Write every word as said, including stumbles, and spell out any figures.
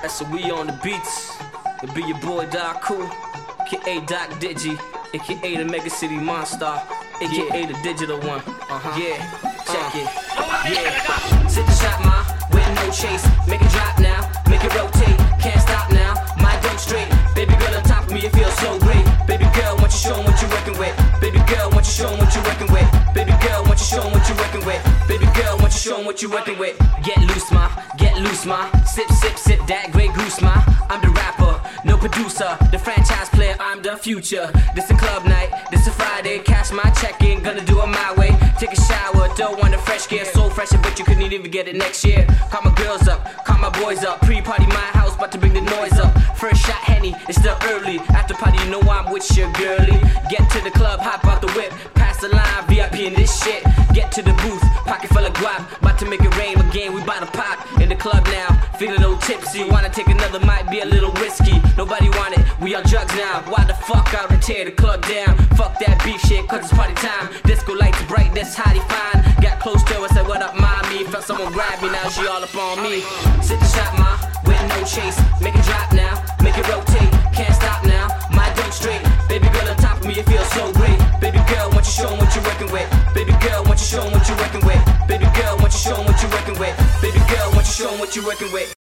That's what we on the beats. It be your boy Doc Cool, A K A Doc Digi, A K A the Mega City Monster, A K A the digital one. Uh-huh. Yeah, check it. Yeah. Sit the shot, ma, with no chase. Make it drop now, make it rotate. Can't stop now, my dope straight. Baby girl on top of me, it feels so great. Baby girl, want you show 'em what you working with. Baby girl, want you show 'em what you working with. Baby girl, want you show 'em what you working with. Baby girl, want you show 'em what you working with. Get loose, ma, get loose, ma. Sip, sip, sip that Grey Goose, ma. I'm the rapper, no producer, the franchise player, I'm the future. This a club night, this a Friday. Cash my check in, gonna do it my way. Take a shower, don't want a fresh gear. So fresh, I bet you couldn't even get it next year. Call my girls up, call my boys up. Pre-party my house, about to bring the noise up. First shot Henny, it's still early. After party, you know I'm with your girlie. Get to the club, hop out the whip. Pass the line, V I P in this shit. Get to the booth, pocket full of guap. About to make it rain again, we bout to pop. In the club now, feeling a little tipsy. Wanna take another, might be a little risky. Nobody want it, we on drugs now. Why the fuck out and tear the club down? Fuck that beef shit, cause it's party time. Disco lights bright, that's how they fine. Got close to her, said what up mommy. Felt someone grab me, now she all up on me. Sit the shot, ma, with no chase. Make it drop now, make it rotate. Can't stop now, my dope straight. Baby girl on top of me, it feels so great. Baby girl, want you show 'em what you working with. Baby girl, want you show 'em what you working with. Baby girl, want you show 'em what you working with. Baby girl, want you show 'em what you working with.